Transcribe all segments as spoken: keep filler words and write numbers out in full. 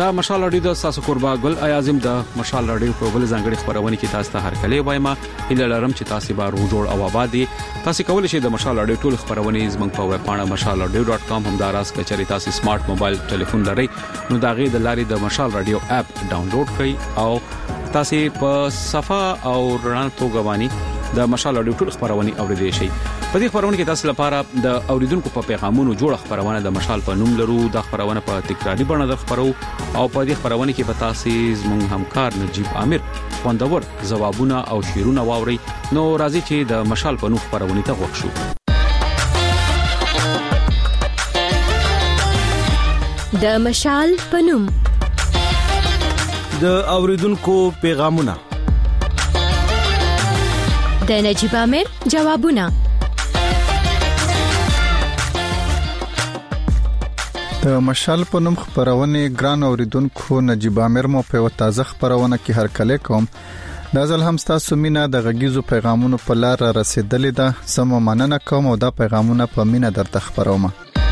دا مشال رادیو د تاسو قربا ګل اعظم د مشال رادیو په بل ځانګړي خبرونه کې تاسو ته هر کله وایم اله لرم چې تاسو به روح جوړ او آباد دي. تاسو کولی شئ د مشال رادیو ټول خبرونه زموږ په ویب پاڼه مشال رادیو ډاټ کام هم داراس کچري تاسو سمارټ موبایل ټلیفون لرئ نو دا غي د لاري د مشال رادیو اپ ډاونلوډ کړئ او تاسو په صفه او رڼا توګه باندې د مشال رادیو ټول خبرونه اوریدئ شئ. په دې خبرونه کې تاسو لپاره د اوریدونکو په پیغامونو جوړ خبرونه د مشال په نوم لرو. د خبرونه په تکراری بڼه د خبرو او په دې خبرونه کې په تاسو زموږ همکار نجيب عامر خوندور جوابونه او شیرونه واوري. نو راځي چې د مشال په نوم خبرونه ته وښو. د مشال په نوم د اوریدونکو پیغامونه د نجيب عامر جوابونه. د مشال په نوم خبرونه ګران اوریدونکو نجيب عامر مو په تازه خبرونه کې هر کله کوم. دا ځل هم تاسو مینا د غږیزو پیغامونو په لار رسیدلې ده. سم مننه کوم او دا پیغامونه په مینا درته خبروم.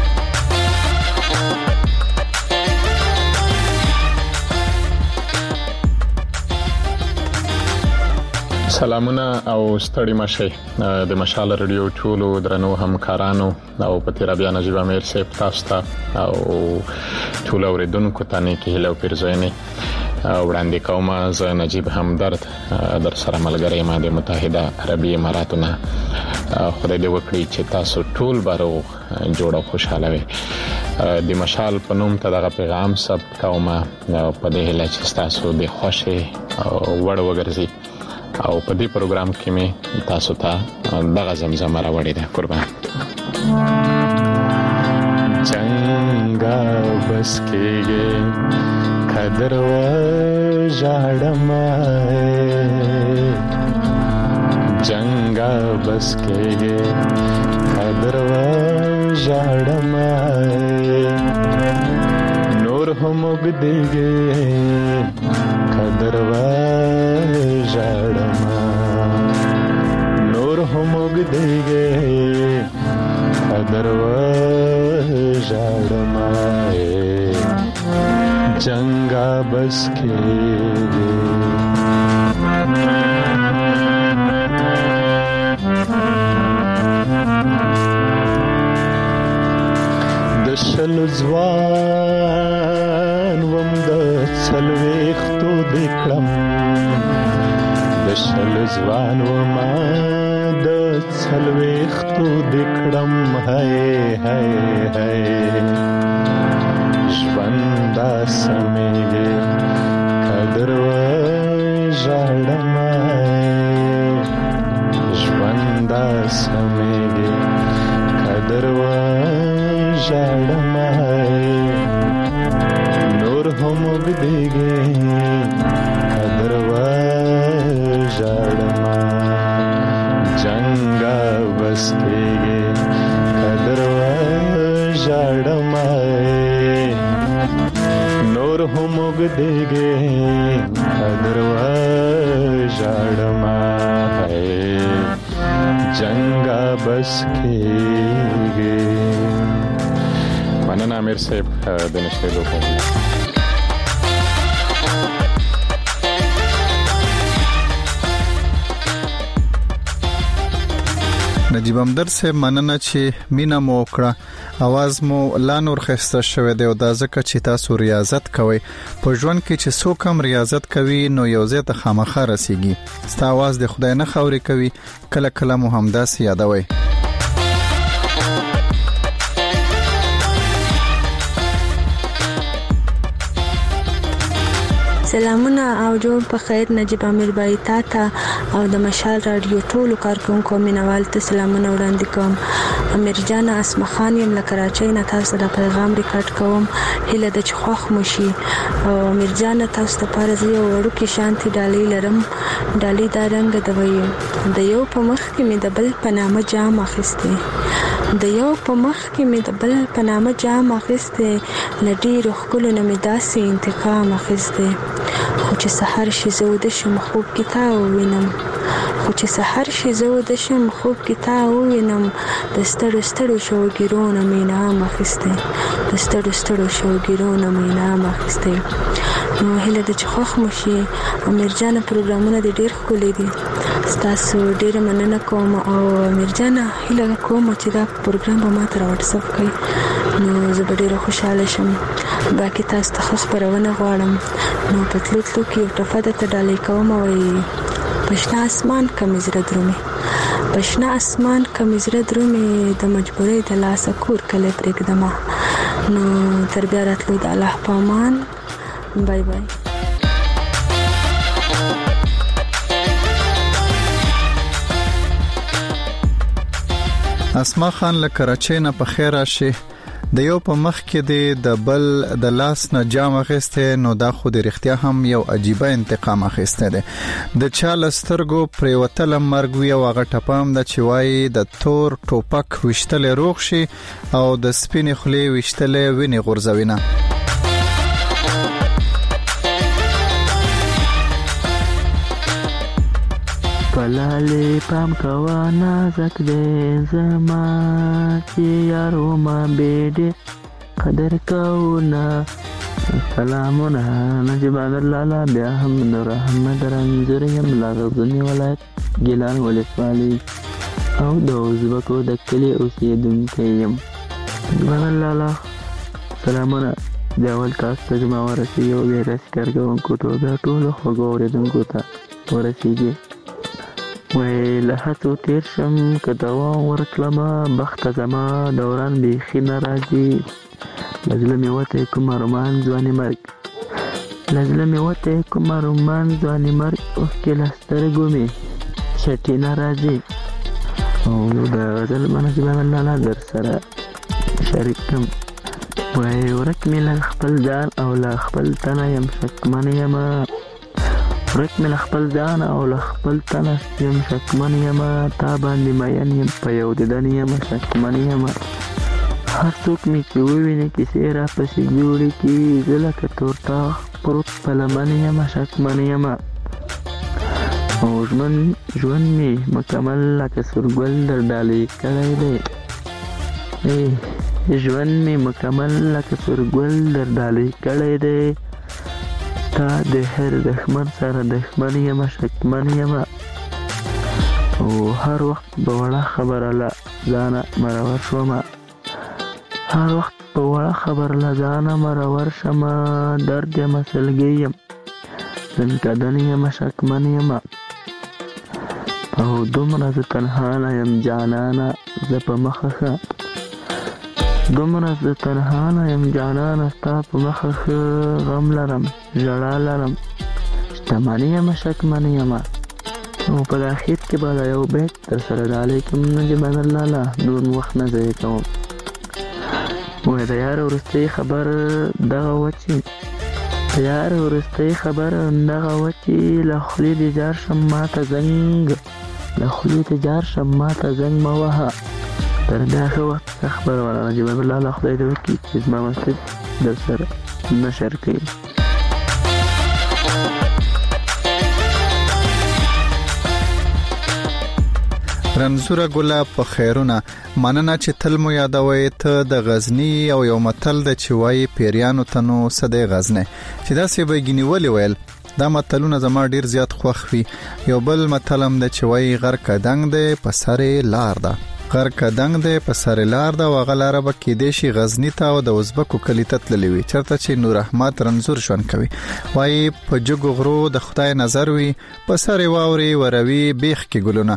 سلامونه او ستړي مشه د مشال رادیو ټولو درنو همکارانو او په تیر بیا نجيب عامر صاحب تاسو ته او ټول اوریدونکو ته نه کې هلو پیرزوینه وړاندې کوم. زه نجيب همدرد در سره ملګری ما د متحده عربی اماراتونه. خدای دې وکړي چې تاسو ټول بارو جوړ او خوشاله وي. د مشال په نوم ته دغه پیغام سب کوم په دې هله چې تاسو د خوشي وړ وګرځي او په دې پروګرام کې مې تاسو ته دغه زمزمه راوړې ده. قربان جنگا بس کېږي قدر و ژړم جنگا بس کېږي قدر و ژړم نور هم وګدېږي قدر و ژړم نور هم وګدېږي قدر و ژړم جنگا بس کېږي. د شل ځوان وم د څلوېښتو د کړم د شل ځوان وم د څلوېښتو د کړم هاي هاي هاي ژوند سمېږي قدر و ژړم ژوند سمېږي قدر و ژړم نور هم وګدېږي قدر و ژړم جنگا بس کېږي قدر و ژړم نور هم وګدېږي قدر و ژړم جنگا بس کېږي. مننه امیر صاحب د نشته دوه. نجيب همدرد صاحب مننه چې مینا مو وکړه. اواز مو لا نور خسته شوه دی او دا ځکه چې تاسو ریاضت کوئ. په ژوند کې چې څوک هم ریاضت کوي نو یو ځای ته خامخا رسیږي. ستا اواز د خدای نه خوري کوي کله کله مو همداسې یادوي. سلامونه او جوړ په خیر نجيب عامر بای تا ته او د مشال رادیو ټولو کارکونکو مینوال ته سلامونه وړاندې کوم. امیر جان اسمه خان یم له کراچۍ نه تاسو ته پیغام ریکارډ کوم. هله د چخوخ مشي او امیر جان تاسو ته پارځي او ورکه شانتي ډالۍ لرم. ډالۍ دا رنګ د ویو د یو په مخ کې مې د بل په نامه جام اخیسته د یو په مخ کې مې د بل په نامه جام اخیسته لډي روخ کولو نه مې داسې انتقام اخیسته خو چې سحر شي زه د شم خوب کې تا وینم خو چې سحر شي زه د شم خوب کې تا وینم د ستړو ستړو شوګیرونه مې نام اخیسته د ستړو ستړو شوګیرونه مې نام اخیسته نو هله د چخخ مشي امیر جان پروګرامونه د ډیر خولې دي تاسو ډیر مننه کوم او امیر جان هله کوم چې دا پروګرام به ما تر واتس اپ کوي نو زه ډیر خوشاله شم باقي تاسو ته خبرونه غواړم نو په تلو تلو کې ټفاده ته ډالې کوم او پښنا اسمان کمزره درومي پښنا اسمان کمزره درومي د مجبورۍ د لاس کور کله پرېږدم نو تر بیا راتلو د الله پامان بای بای اسما خان له کراچۍ نه په خیر راشي د یو په مخ کې د بل د لاس نه جام اخیسته نو دا خو د رښتیا هم یو عجیبه انتقام اخیسته ده د چا لسترګو پریوتل مرګ وی او هغه ټپام د چوي د تور ټوپک وشتل روغ شي او د سپینې خلی وشتل ویني غورځوینه پلالی پام کوانا زک دے زما چی یارو ما بیدی قدر کونا سلامونا نجیب عدلالا بیا هم نور احمد رنزوریم لغزنی ولایت گیلان ولسوالی او دوز بکو دکلی اوسیدون کیم نجیب عدلالا سلامونا دیول کاستا جمع ورسی و بیا رسی کرگون کتو بیا طولو خوگوریدون کتا ورسیگی وی لحظو تیر شم که دوام ورکلما بخت زما دوران بیخی نراجی لزلمی وطه کم رومان زوانی مرگ لزلمی وطه کم رومان زوانی مرگ اوکی لسترگو می شتی نراجی او دا غزل منجب ملالا در سر شرکم وی ورک می لخپل جان او لخپل تنا یم شکمن یما ورک می لخپل ځان او لخپل تنه یم شکمن یم تا باندې مین یم په یو ددن یم شکمن یم هر څوک می چې وویني کیسې را پسې جوړې کی زه لکه تورتا پروت په لمن یم شکمن یم او ژوند ژوند می مکمل لکه سورګل در ډالۍ کړی دی ژوند می مکمل لکه سورګل در ډالۍ کړی دی تا د هر دښمن سره دښمن یم شکمن یم او هر وخت په وړه خبره له ځانه مرور شوم هر وخت په وړه خبره له ځانه مرور شم درد یم سلګی یم زنکدن یم شکمن یم او دومره زه تنها نه یم جانانه زه په مخه ښه دومره زه تنها نه یم جانانه ستا په مخه ښه غم لرم ژړا لرم شتمن یم شکمن یم او په اخر کې به دا یو بیت در سره ډالۍ کوم نجیب عدلالا نور وخت نه ضایع کوم وای د یار وروستۍ خبر دغه و چې د یار وروستۍ خبر دغه و چې له خولې دې جار شم ماته زنګ له خولې دې جار شم ماته زنګ مه وهه تر دا ښه وخت خبره ولا نجیب عدلالا خدای دې وکړي چې زما مسجد در سره نشر کړي رنزوره ګله په خیرونه مننه چې تل مو یادوي ته د غزنی او یو متل د چوي پیریانو تنو صدې غزنه چې دا سی بګینی ولې ویل دا متلونه زما ډیر زیات خوښ وي یو بل متلم د چوي غر کدنګ د پسره لار ده غر کدنګ د پسره لار ده وغلاره بکې دیشي غزنی ته او د ازبکو کلیتت للی چرته چې نور احمد رنزور شون کوي وای په جګو غرو د خدای نظر وي پسره واوري وروي بیخ کې ګلونه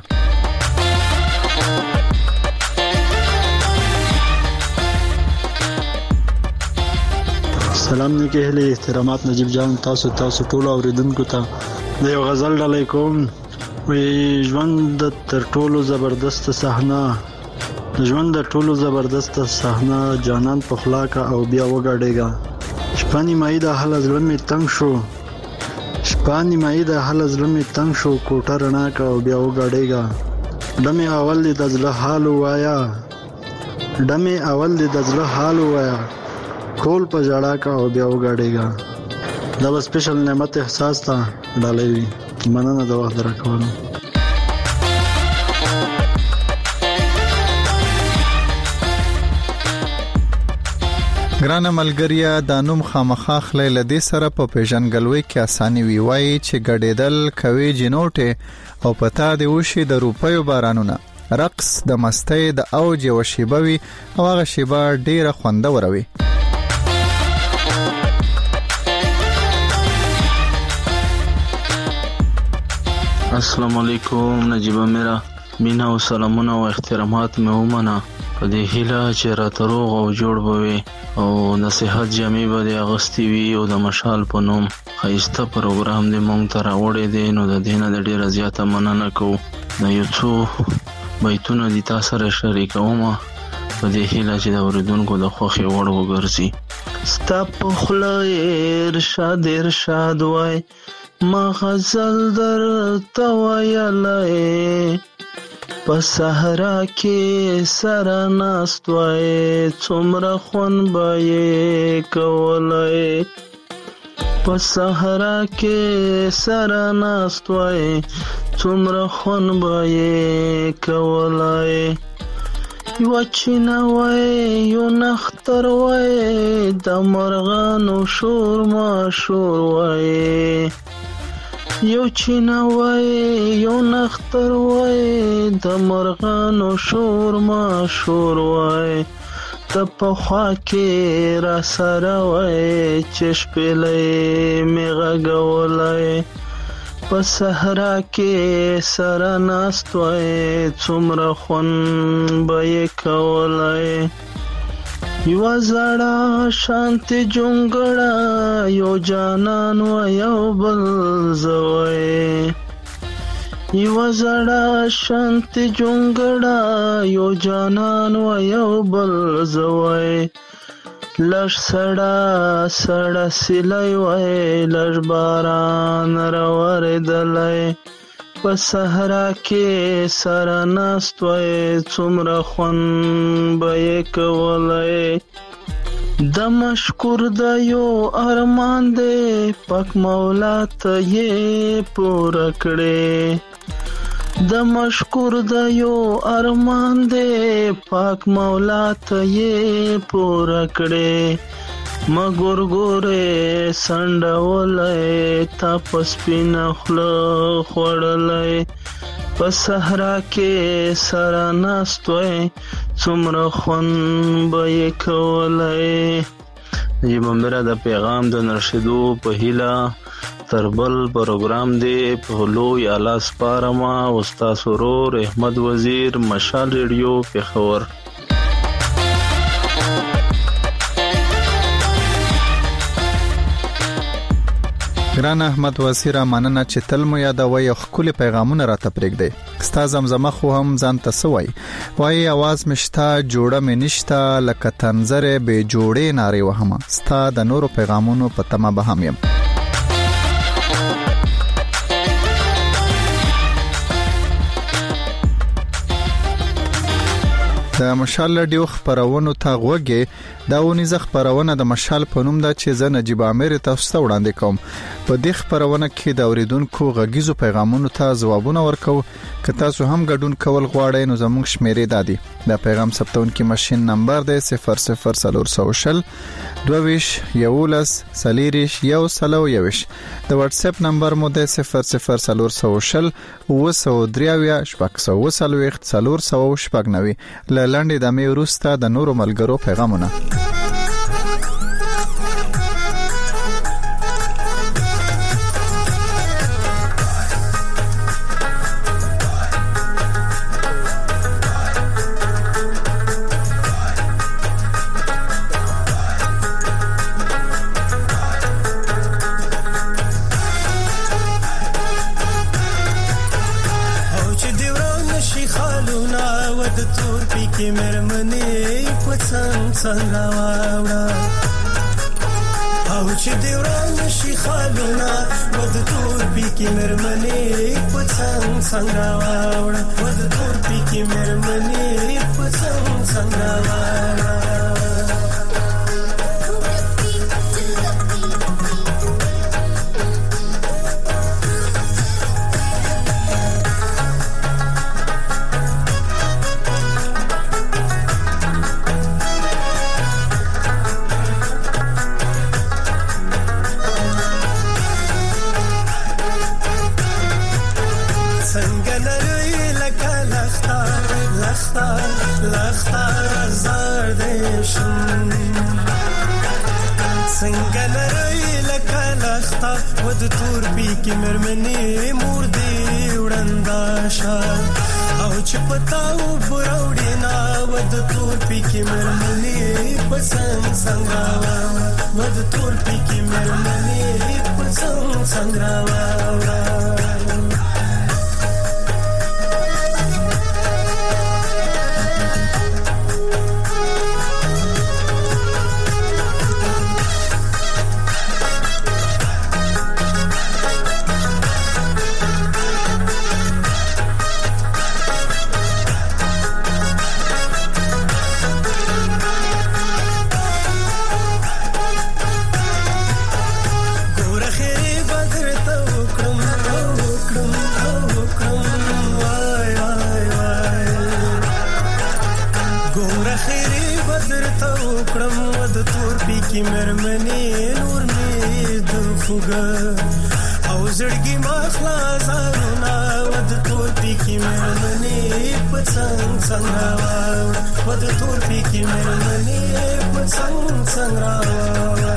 سلام نیکه هلي احترامات نجیب جان تاسو تاسو ټول اوریدونکو ته د یو غزل ډالۍ کوم وی ژوند تر ټولو زبردست صحنه ژوند د ټولو زبردست صحنه جانان په خلاقه او بیا وګړېګا شپانی مای د حل ظلم تنگ شو شپانی مای د حل ظلم تنگ شو کوټه رڼا کا او بیا وګړېګا دمه اول د ځله حال وایا دمه اول د ځله حال وایا ټول په جړه کا او بیا وګړېګا دا به سپیشل نعمت احساس ته ډالۍ وي. مننه د وخت راکولو. ګرانه ملګریا، دا نوم خامخا خلای لدې سره په پیژنګلوي کې اساني وی وای چې ګډېدل کوي جنوټه او پتا دی وشي د روپیو بارانونه. رقص د مستۍ د اوج او شیبوي او هغه شیبه ډیره خوندور وي. السلام علیکم نجیبه میرا، مینا او سلامونه او احترامات مې ومنه. په دې هیله چې راته روغ او جوړ بوي او نصیحت جامع به د اغستی وي او د مشال په نوم خیسته پروګرام دې مونږ ته راوړی دی. نو د دینه د ډیره زیاته مننه کوو. د یو څو بیتونه دي تاسو سره شریکوم په دې هیله چې د اوریدونکو د خوښي وړ وګرځي. ستا په خوله ارشاد ارشاد وای، ما غزل درته ویلی، په صحرا کې سره ناست وای، څومره خوند به یې کولی. په صحرا کې سره ناست وای، څومره خوند به یې کولی. یو چینه وای یو نختر وای، د مرغانو شور ما شور وای. یو چینه وای یو نختر وای، د مرغانو شور ما شور وای. ته په خوا کې را سره وای، چې شپېلۍ مې غږولی. په صحرا کې سره ناست وای، څومره خوند به یې کولی. یو زړه شانتی جونګړه یو جانان و یو بل زوی. یو زړه شانتی جونګړه یو جانان و یو بل زوی. لږ سړه سړه سیلی وای، لږ باران راورېدلی. په صحرا کې سره ناست وای، څومره خوند به یې کولی. د مشکور د یو ارمان دی، پاک مولا ته یې پوره کړې. د مشکور د یو ارمان دی، پاک مولا ته یې پوره کړې. مګور ګورې سنډولی، تا په سپینه خوله خوړلی. په صحرا کې سره ناست وای، څومره خوند به یې کولی. نجیبه میرا، د پیغام د نرشدو په هیله تر بل پروګرام دی په لوی اعلی سپارمه. استاد ورور احمد وزیر، مشال ریډیو، پېښور. ګران احمد وزیر، مننه چې تل مو یادوي او خپل پیغامونه راته پرېږدي. ستا زمزمه خو هم ځان ته سوي وای، आवाज مشتا جوړه مې نشتا، لکه تنظره به جوړې ناري وهمه. ستا د نورو پیغامونو په تمه به هم يم. د مشال رادیو خبرونو ته غوږی دا ونیزه خبرونه د مشال په نوم ده چې زه نجیب عامر تاسو ته وړاندې کوم. په دې خبرونه کې د اوریدونکو غږیزو پیغامونو ته ځوابونه ورکو. که تاسو هم ګډون کول غواړئ نو زموږ شمیرې دادي. دا پیغام ثبتونکي ماشين نمبر دی صفر صفر صفر صفر دویش یولس سلیریش یو سلو یوش. د واتس اپ نمبر مو دی صفر صفر صفر صفر وسو دریاویا شپږ سو وسلو اختصالور سو شپږ نوي. لاندې د مې ورسته د نورو ملګرو پیغامونه. څنګه واوړه او چې دی وران شي خالونه ود تور پی کې مرمنې پڅنګ څنګه واوړه ود تور پی کې مرمنې پڅنګ څنګه واوړه څنګه نری لکه لخته لخته لخته زار دې شم څنګه نری لکه لخته ود تور پی کې مرمنې مور دې وړندا شال او چې پتاو براوډې نا ود تور پی کې مرمنې پسند څنګه ود تور پی کې مرمنې پسند څنګه کی مرمنې نور می د خوګه او زړګي ما خلاصونه ود تور پی کی مرمنې پڅنګ څنګه ود تور پی کی مرمنې پڅنګ څنګه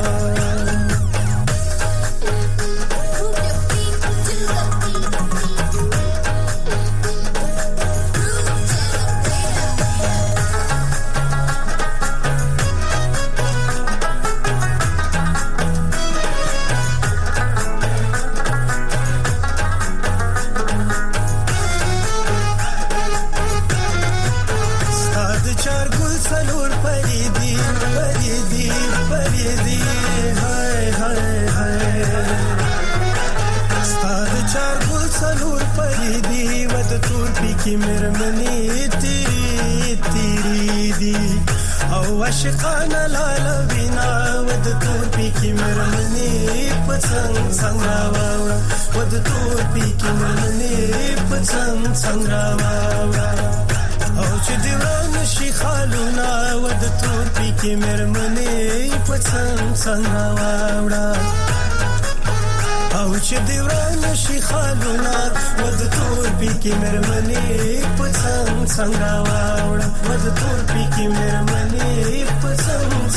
کی مرمنی تیری تیری دی او عاشقانه لاله وینا ود تور پی کی مرمنی پڅنګ څنګه ود تور پی کی مرمنی پڅنګ څنګه او چې دیوان شي خالونه ود تور پی کی مرمنی پڅنګ څنګه او چې دیوان شي خالونه ود تور پی کی مرمنې پڅنګ څنګه واوړه ود تور پی کی مرمنې پڅنګ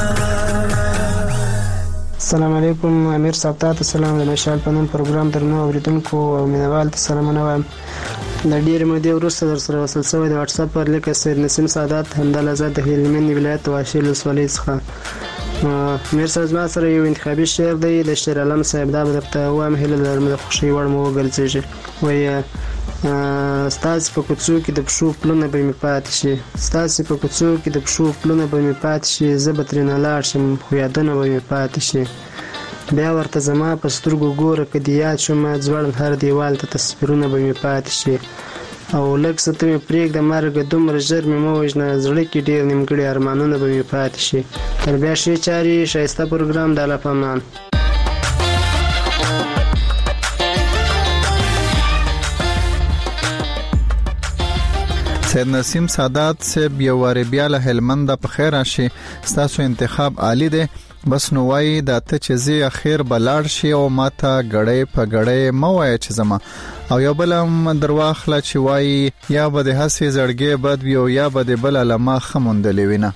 څنګه. السلام علیکم امیر صاحب ته سلام د مشال پنوم پروګرام درنو اوریدونکو او مینوال ته سلامونه وایم. د ډېر مودې وروسته در سره وصل شوی د واتس اپ پر لیک سید نسیم سعادت همدل آزاد د هلمند ولایت واشیل ولسوالۍ څخه. میر صاحب زما سره یو انتخابي شعر دی د شعر علم صاحب دا به درته وایم هیله لرم د خوښۍ وړ مو وګرځېږي. وایي ستاسې په کوڅو کې د پښو پلونه به مې پاتې شي ستاسې په کوڅو کې د پښو پلونه به مې پاتې شي زه به ترېنه لاړ شم خو یادونه به مې پاتې شي بیا ورته زما په سترګو ګوره که دې یاد شومه ځوړم هر دیوال ته تصویرونه به مې پاتې شي او لږ څه ته مې پرېږده مرګه دومره ژر مې مه وژنه زړه کې ډېر نیمګړي ارمانونه به مې پاتې شي. تر بیا ښې چارې ښایسته پروګرام د الله په امان. سید نسیم سادات صاحب یو واری بیا له هلمند په خیر راشي ستاسو انتخاب عالی دی بس نو وای د ته چې زی اخیر بلاړ شي او ماته غړې په غړې مو وای چې زما او یو بل هم درواخله چې وای یا به د هسې زړګې بد وي او یا به د بل لمه خموندلې وینه.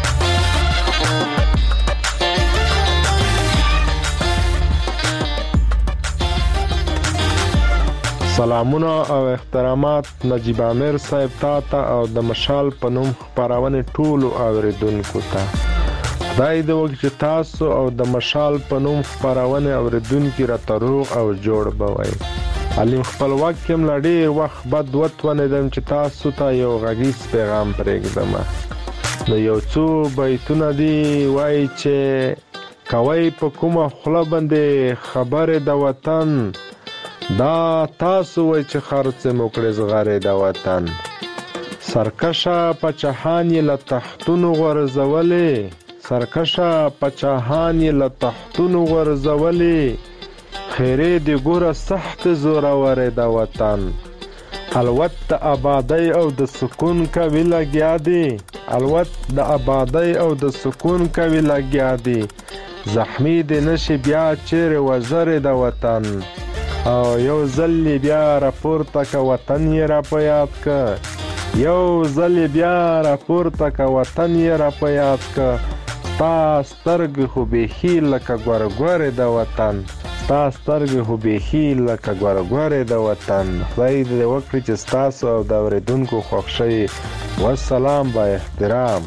سلامونه او احترامات نجیب امیر صاحب ته او د مشال په نوم خبرونه ټولو اوریدونکو ته. خدای دې وکړي چې تاسو او د مشال په نوم خبرونه اوریدونکو را تروغ او جوړ بوي. علیم خپل وخت کې ملډي وخت بد وتونه دم چې تاسو ته یو غږیز پیغام پرېږدم. نو یو څو بیتونه دی وای چې کوي په کومه خله باندې خبره د وطن دا تاسو وای چې خرڅ موکړې زغاره د وطن سرکشه پچهان له تختونو غرزولې سرکشه پچهان له تختونو غرزولې خیره دی ګوره سخت زورور د وطن الوت د آبادی او د سکون کوي لګیا دی الوت د آبادی او د سکون کوي لګیا دی زخمی دی نشي بیا چیرې وزر د وطن او یو ځل بیا راپورته که وطن یې را په یاد که یو ځل بیا راپورته که وطن یې را په یاد که ستا سترګې خو بیخي لکه ګورګورې د وطن ستا سترګې خو بیخي لکه ګورګورې د وطن خدای دې وکړي چې ستاسو او د اورېدونکو خوښ شي والسلام با احترام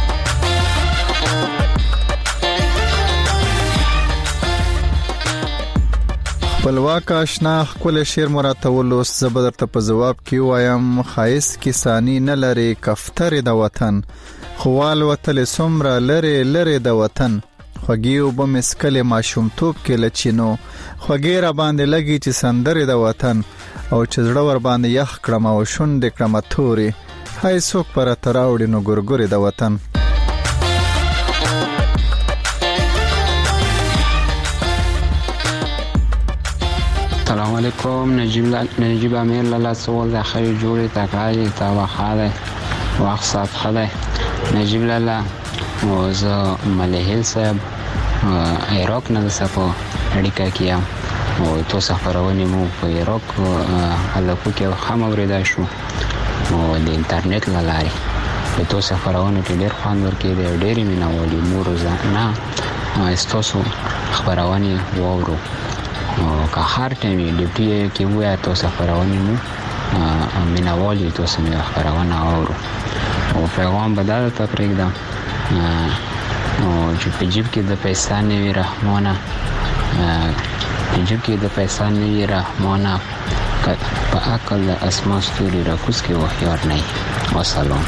خپلواک آشنا خپل شعر مراته ولوست زه به درته په جواب کې وایم ښایست کسانی نه لري کفتر د وطن خوال وتل سمره لري لري د وطن خوږی وب مسکل ماشومتوب کې لچینو خوږی را باندې لګي چې سندره د وطن او چې زړه ور باندې یخ کړم او شونډې کړم توري هاي څوک پر تراوړي نو ګورګوري د وطن السلام علیکم نجیب نجیب امیر لاله سوال د خیر جوړی تکراری تا واخاله وخت سات خله نجیب لاله او زه ملهل صاحب عراق نه سپو اړیکه کیم او تاسو خبرونه مو په عراق هلکو کې هم اوریدا شو او د انټرنیټ لاري په تاسو خبرونه ډېر خوان ورکې ډېر میناوالي مو روزانه استاسو خبرونه وورو او که هر ټیمي ډیپټي کې وای تاسو خبرونه مو میناوالي تاسو مې خبرونه اورو او پیغام بدل ته پرېږدم او چې په جیب کې د پیسې نه وي رحمانه په جیب کې د پیسې نه وي رحمانه په عقل اسمان ستوري راکوس کې وخیار نه والسلام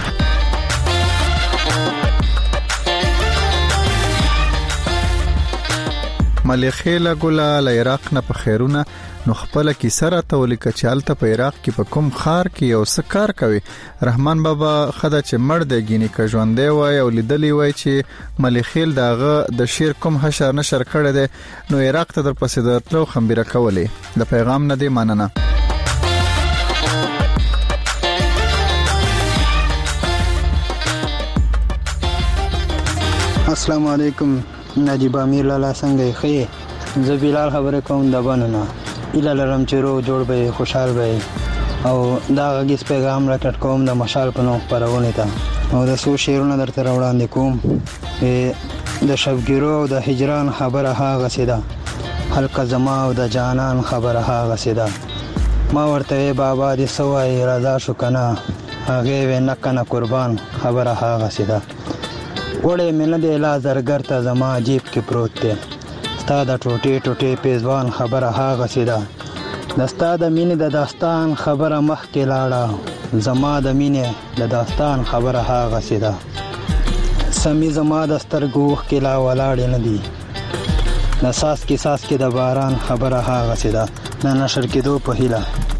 ملخیله ګولا ل عراق نه په خیرونه نو خپل کی سره تولیک چالت په عراق کې په کوم خار کې یو سکار کوي رحمان بابا خدای چې مړ دی ګینی ک ژوندې وای او لیدلی وای چې ملخیل داغه د شیر کوم حشر نشر کړی دی نو عراق ته در پسې درتلو خمبيره کولې د پیغام نه دی مننه السلام علیکم نجیب امیر لاله څنګه ښه زه بلال خبره کوم د بننه اله لرم چې رو جوړ به خوشحال به او دا غږیز پیغام راکټ کوم د مشال په نوم خبرونه ته او د سو شیرونه درته وړاندې کوم د شبګیرو او د هجران خبره هاغه سیده حلقه زما او د جانان خبره هاغه سیده ما ورته بابا دې سوای رضا شو کنه هغه ونه کنه قربان خبره هاغه سیده وړې مینه د لا زرګر ته زما جیب کې پروت دی ستا د ټوټې ټوټې پیزوان خبره هاغه سیده د ستا د مینې د داستان خبره مخکې لاړه زما د مینې د داستان خبره هاغه سیده سمې زما د سترګو کې لا ولاړې نه دي د ساس کې ساس کې د باران خبره هاغه سیده نه نشر کېدو په هیله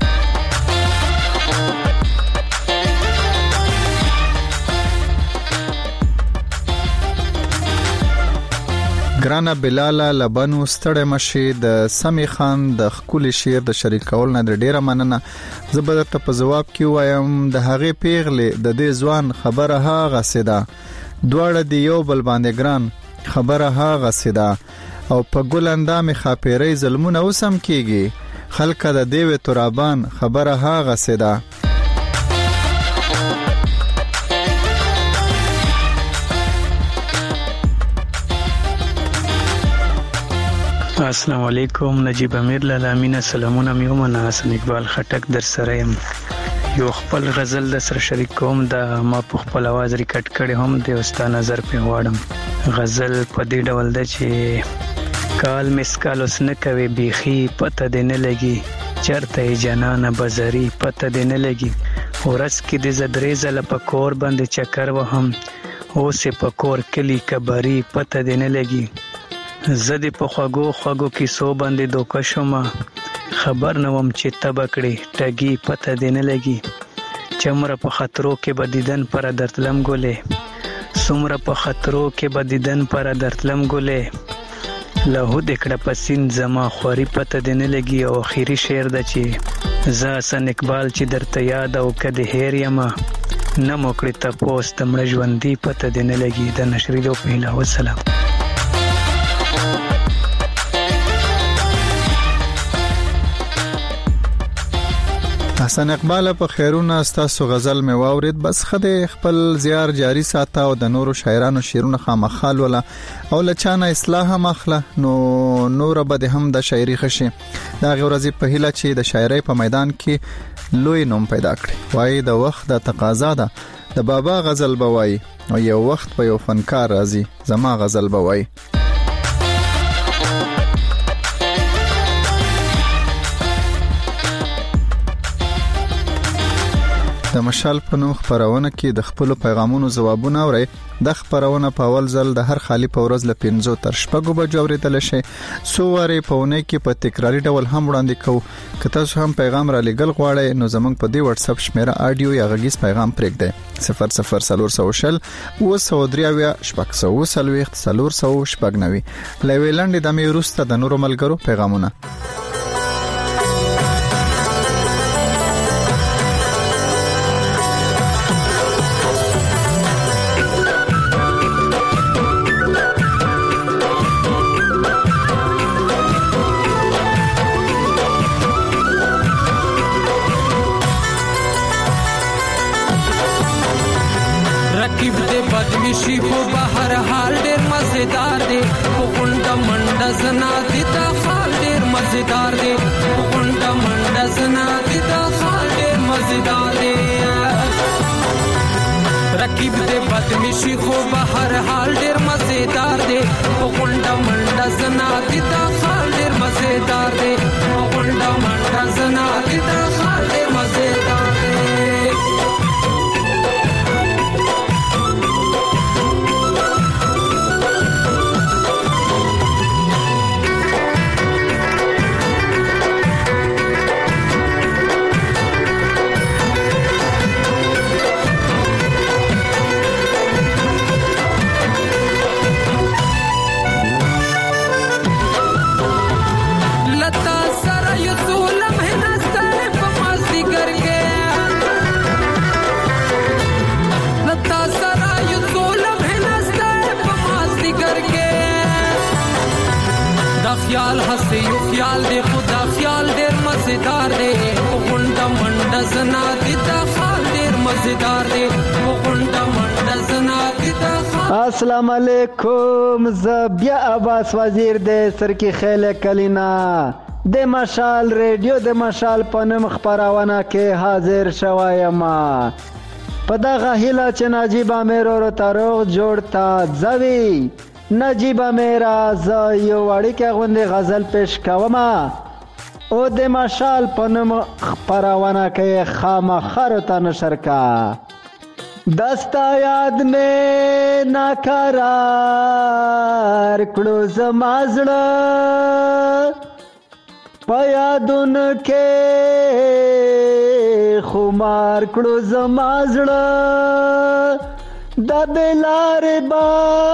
ګرانه بلاله لبنو ستړی مشي د سمی خان د خپل شعر د شریکول نه ډیره مننه زبر ته په جواب کې وایم د هغه پیغله د دې ځوان خبره هاغه سیده دواړه دی یو بل باندې ګران خبره هاغه سیده او په ګل اندامه خاپېرې ظلمونه وسم کیږي خلک د دیو ترابان خبره هاغه سیده السلام علیکم نجیب امیر لاله سلامونه میومنه حسن اقبال خټک در سره يم یو خپل غزل د سره شریک کوم د ما په خپل आवाज ریکارډ کړي هم د استاد نظر په واړم غزل په دې ډول د چې کال مسکال اوس نه کوي بيخي پته دې نه لګي چرته جنان بازاري پته دې نه لګي ورس کې د زدرې زل په کور باندې چکر وهم اوسه په کور کلی کباري پته دې نه لګي زدي په خواګو خواګو کې سو باندې دوکه شوم خبر نوم چې تبکړې ټګي پته دې نه لګي چمره په خطرو کې بدیدن پر درتلم ګولې سمره په خطرو کې بدیدن پر درتلم ګولې له دکړه پسین زما خوري پته دې نه لګي او اخیری شعر د چې ز حسن اقبال چې درته یاد او کده هیر یما نه موکړې ته پوسټ مړ ژوندۍ پته دې نه لګي د نشری دو په اله والسلام حسن اقبال په خیرونه تاسو غزل مې واورید. بس خدای خپل زیار جاری ساته او د نورو شاعرانو شعرونه خامخال ولا او لچانه اصلاح مخله نو نور به هم د شاعري خشي. دا غورځي په هیله چې د شاعرۍ په میدان کې لوی نوم پیدا کړي. وای د وخت د تقاضا ده د بابا غزل بوای او یو وخت په یو فنکار راځي زما غزل بوای. د مشال په نوم خبرونه کې د خپل پیغامونو جوابونه اوري. د خبرونه په اول ځل د هر خالی په ورځ ل پنځو تر شپږو بجو اوریدل شي. سو واره په ونه کې په تکراری ډول هم وړاندې کو. که تاسو هم پیغام را لګل غواړئ نو زمونږ په دې واتس اپ شمیره اډیو یا غږیز پیغام پرېږدئ صفر صفر صفر شل او سودریاویا شپږ سو سلويخت سلور سو شپږ نوي. لویلند د مې روسته د نورو ملګرو پیغامونه. شي په بهر حال ډېر مزیدار دی په غونډه منډه زنا دي دا خال ډېر مزیدار دی په غونډه منډه زنا دي دا خال ډېر مزیدار دی رقیب دې بدمی شي خو بهر حال ډېر مزیدار دی په غونډه منډه زنا دي دا خال ډېر مزیدار دی په غونډه منډه زنا دي دا خال ډېر مزیدار دی. خیال هسته یو خیال دی خدا خیال ډیر مزیدار دی غونډه منډه زنا دی دا خال ډیر مزیدار دی غونډه منډه زنا دی دا خال. السلام علیکم زبیا عباس وزیر د سرکی خیل کلینا د مشال ریډیو د مشال پنم خبرونه کې حاضر شوایم. په دغه هیله چې نجیب امیر ورو تاروغ جوړ تا ځوي نجیبه میرا ز یو وړیکه غوندې غزل پیش کوم او د مشال په نوم خبرونه کې خامخا ته نشر کا. دستا یاد مې ناقرار کړو زما زړه په یادونه کې خمار کړو زما زړه د بلار با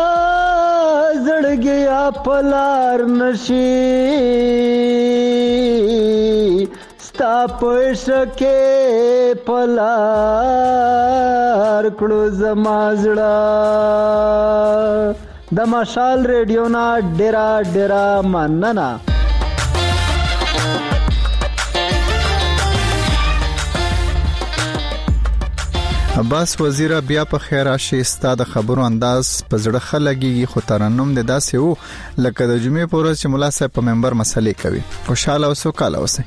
زړګیا پلار نشي ستا پښکه پلار کړو زما زړه. د مشال ریډیو نا ډیرا ډیرا مننه. عباس وزیره بیا په خیر راشي. ستا د خبرو انداز په زړه خلګي خو ترنم د داسې وو لکه د جمعې په ورځ چې مولا صاحب په منبر مسلې کوي. خوشاله او سوکاله اوسئ.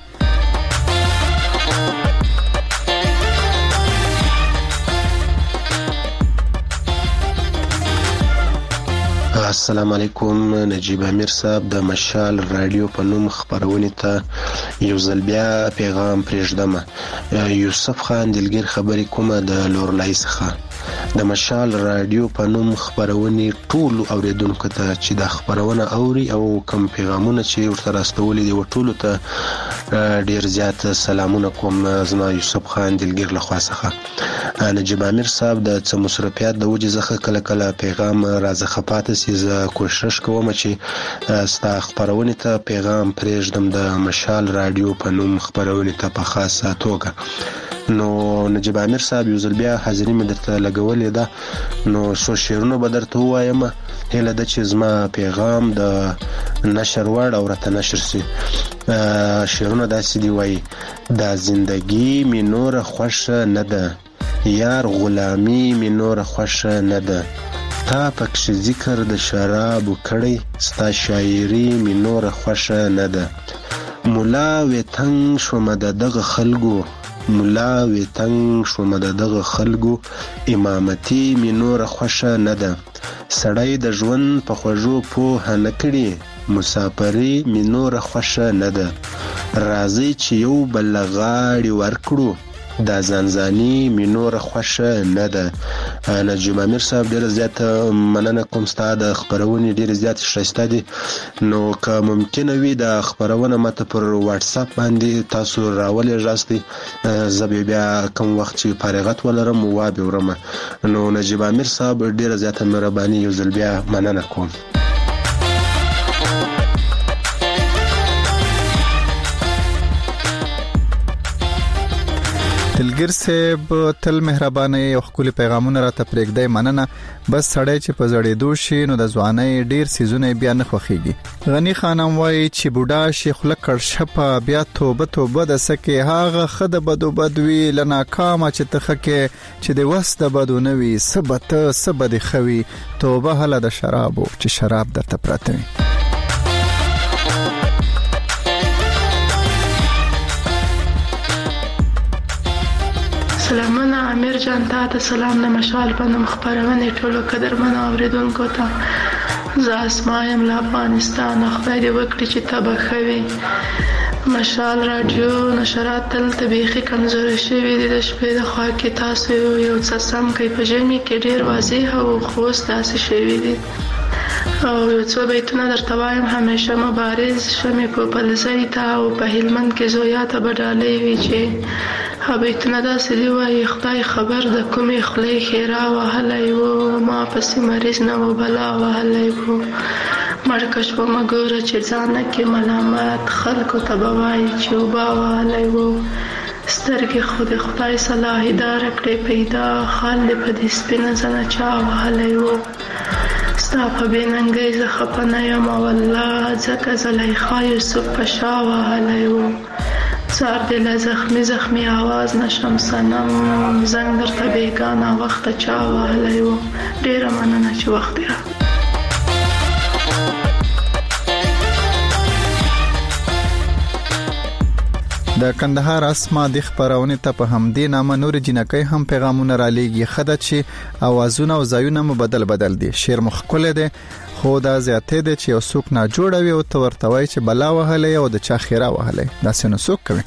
السلام علیکم. نجیب امیر صاحب د مشال رادیو په نوم خبرونه ته یو ځل بیا پیغام پرېږدم. یوسف خان دلګر خبرې کومه د لورلای څخه. د مشال رادیو په نوم خبرونه ټول اوریدونکو ته چې د خبرونه اوري او کوم پیغامونه چې ورته راستولې دي ټول ته ډیر زیات سلامونه کوم. زما یوسف خان دلګر له خوا څخه. نجیب امیر صاحب د څه مصرفیات د وجې څخه کله کله پیغام راځه پاتې سي. زه کوشش کوم چې ستا خبرونه ته پیغام پرېږدم د مشال رادیو په نوم خبرونه ته په خاصه توګه. نو نجیب امیر صاحب یو ځل بیا حاضرې مې درته لګولې ده نو څو شعرونه به درته ووایم. هیله ده چې زما پیغام د نشر وړ او راته نشر سي. شعرونه داسې دی وایي: دا زندگی می نور خوښه نه ده، یار غلامی می نور خوښه نه ده، تا پکښې ذکر د شرابو کړی، ستا شاعري می نور خوښه نه ده. ملا وې تنګ شومه د دغه خلکو، ملا وې تنګ شومه د دغه خلکو، امامتي می نور خوښه نه ده. سړی د ژوند په خوږو پوهه نه کړي، مسافري می نور خوښه نه ده. راځئ چې یو بل غاړې ورکړو، دا ځانځاني می نور خوښه نه ده. نجیب امیر صاحب ډېره زیاته مننه کوم، ستا د خپرونې ډېرې زیاتې ښایسته دي. نو که ممکنه وي دا خپرونه ماته پر واټساپ باندې تاسو راولېږاستئ، زه به بیا کوم وخت چې فارغت ولرم وابورم. نو نجیب امیر صاحب ډېره زیاته مهرباني یو ځل بیا مننه کوم. دلګر صاحب تل مهربانه او خپل پیغامونه راته پرېږدي، مننه. بس سړی چې په زړېدو شي نو د ځوانۍ ډیر سيزونه بیا نه خوخيږي. غني خانم وایي چې بوډا شي خلک کړ شپه بیا توبه توبه د سکه هاغه خد بدو بدوي لنا کام چې تخکه چې د وسته بدو نوي سبت سبد خوي توبه هله د شرابو چې شراب درته پراته وي. سلامونه امیر جان، ته د سلام د مشال په نوم خبرونه ټولو قدرمن اوریدونکو ته. زه اسمایم له افغانستان، خدای دې وکړي چې تبه خوي. مشال رادیو نشرات تل طبيخي کمزوري شوي دي، د شپې د خوا کې تاسو یو څه سم کوي، په ژمي کې ډیر واضح او خوست داسې شوي دي. او یو څو بیتونه درته وایم: همیشه مبارز شمې په پلزۍ ته او په هلمند کې زویا ته بډالۍ وي چې بیتونه داسې دی وایي: خدای خبر د کومې خولۍ ښیرا وهلی و، ما پسې مریض نه و بلا وهلی و، مړکه شومه ګوره چې ځان نه کې ملامت، خلکو ته به وایي چې اوبه وهلی و، سترګې خو د خدای صلاح داره کړې پیدا، خال دې په دې سپینه زنه چا وهلی و، ستا په بېننګۍ زه خفه نه یم والله، ځکه زلیخا یوسف په شا وهلی و، سار دې له زخمي زخمي آواز نشم صنم، زنګ درته بېګانه وخته چا وهلی و. ډېره مننه چې وخت دې را د کندهار اسما د خبرونه ته په همدې نامه نور جنکۍ هم پیغامونه را لېږي، خدای چې اوازونه او ځایونه مو بدل بدل دي. شعر مخکله ده خو دا زیاته ده چې اوسوک نه جوړوي او تورتوي چې بلا وهله او د چا خیره وهله، دا څنګه سوک کوي.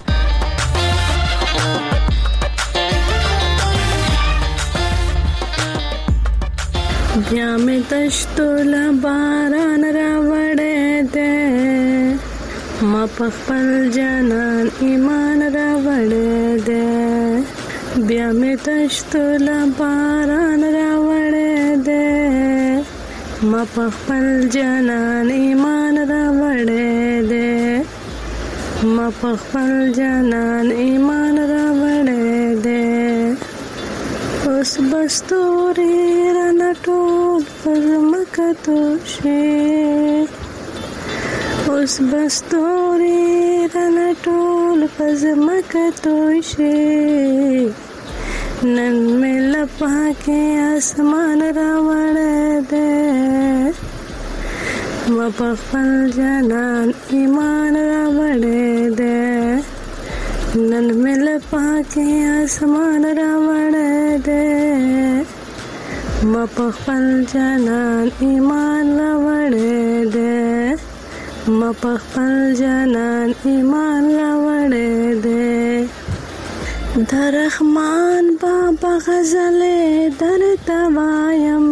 بیا مې دشتو له باران راوړې ده، ما په خپل جانان ایمان راوړې ده، بیا مې دشتو له باران راوړې ده، ما په خپل جانان ایمان راوړې ده، ما په خپل جانان ایمان راوړې ده، اوس بستوري رانه ټول فرمکه توشي، اوس بستوري رانه ټول فرمکه توشي، نن مې لپا کې اسمان راوړې ده، ما په خپل جانان ایمان راوړې ده، نن مې لپا کې اسمان راوړې ده، ما په خپل جانان ایمان راوړې ده، ما په خپل جانان ایمان راوړې ده. د رحمان بابا غزلې درته وایم،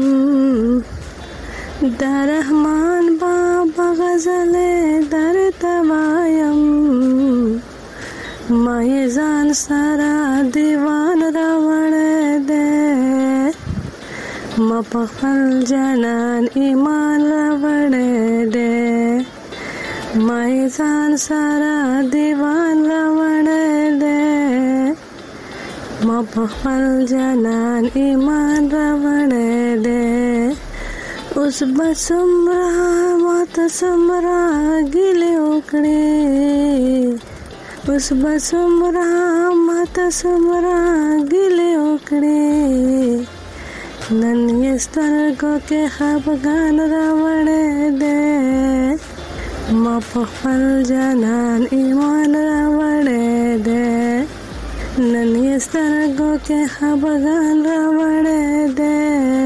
د رحمان بابا غزلې درته وایم، ما یې ځان سره دیوان راوړی دی، ما په خپل جانان ایمان راوړی دی، ما یې ځان سره دیوان راوړی دی، ما په خپل جانان ایمان راوړی دی. اوس بسمرا ماته سمرا ګلې وکړې اوس بسمرا ماته سمرا ګلې وکړې نن یې سترګو کې خفګان راوړې دې ما په خپل جانان ایمان راوړې دې نن یې سترګو کې خفګان راوړې دې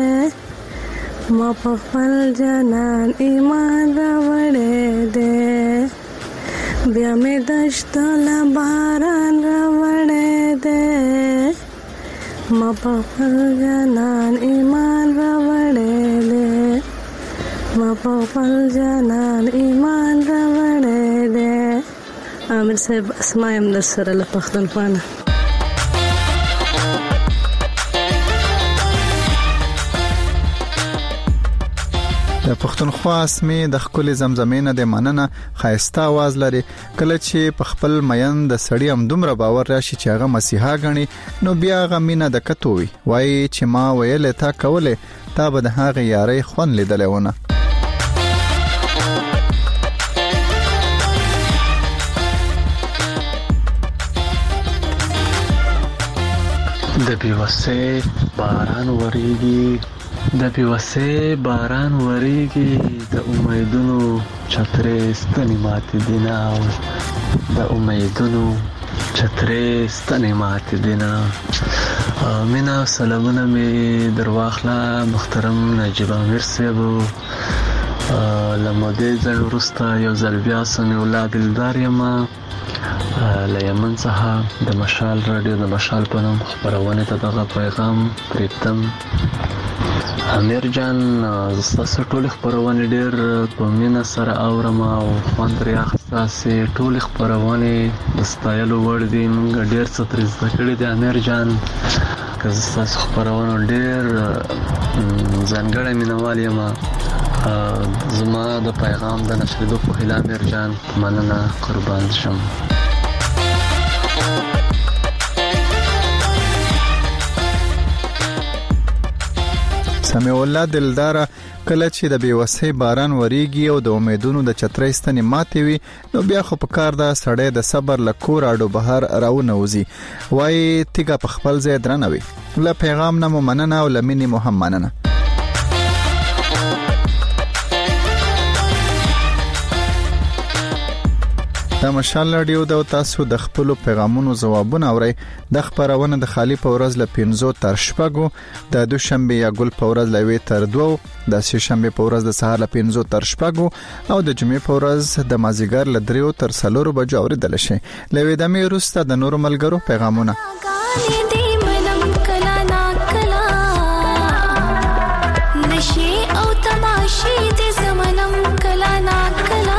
ما په خپل جانان ایمان راوړې دې بیا مې دشت له باران راوړې دې ما په خپل جانان ایمان راوړې دې ما په خپل جانان ایمان راوړې دې عامر صاحب اسمایم در سره له پښتونخوا د پښتونخوا اسمي د خپل زمزمینه د مننه خایسته आवाज لري کله چې په خپل مین د سړی هم دومره باور راشي چې هغه مسیحا غني نو بیا غمینه د کتوي وای چې ما ویل تا کوله تا به د هغه یاري خون لیدلونه د بیوسه باران وریږي د بیوسه باران وریږي د امیدونو چترې ستنې ماتې دینه د امیدونو چترې ستنې ماتې دینه مینا سلامونه می درواخله محترم نجیب امیر صاحب لمده ځل وروسته یو ځل بیا سمې الله دلدار یم له یمن څخه د مشال رادیو د مشال په نوم خپرونه ته دغه پیغام پرېږدم امیر جان تاسو ټول خبرونه ډېر په مینه سره اورم او خوند لري تاسو ټول خبرونه د ستایلو وړ دي موږ ډېر څه ترې زده کړې دي امیر جان که تاسو خبرونه ډېر ځانګړی مینوال یم زما د پیغام د نشریدو په هیله امیر جان مننه قربان شم سمع الله دلدار کله چې د بیوسۍ باران وریږي او د امیدونو د چترۍ ستنې ماتې وي نو بیا خو په کار ده سړی د صبر له کور اډو بهر راونوځي وایي تیګه په خپل ځای درنه وي له پیغام نه مو مننه او له مینې مو هم مننه د مشال رادیو د تاسو د خپل پیغامونو ځوابونه اورئ د خبرونه د خالی په ورځ ل پنځه تر شپږو د دوشنبه یا ګل په ورځ ل وی تر دوه د سه شنبه په ورځ د سهار ل پنځه تر شپږو او د جمعې په ورځ د مازیګر ل دریو تر څلورو بجو اوریدل شي لوي د مې روسته د نور ملګرو پیغامونه نشي او تماشي د زمنم کلا نا کلا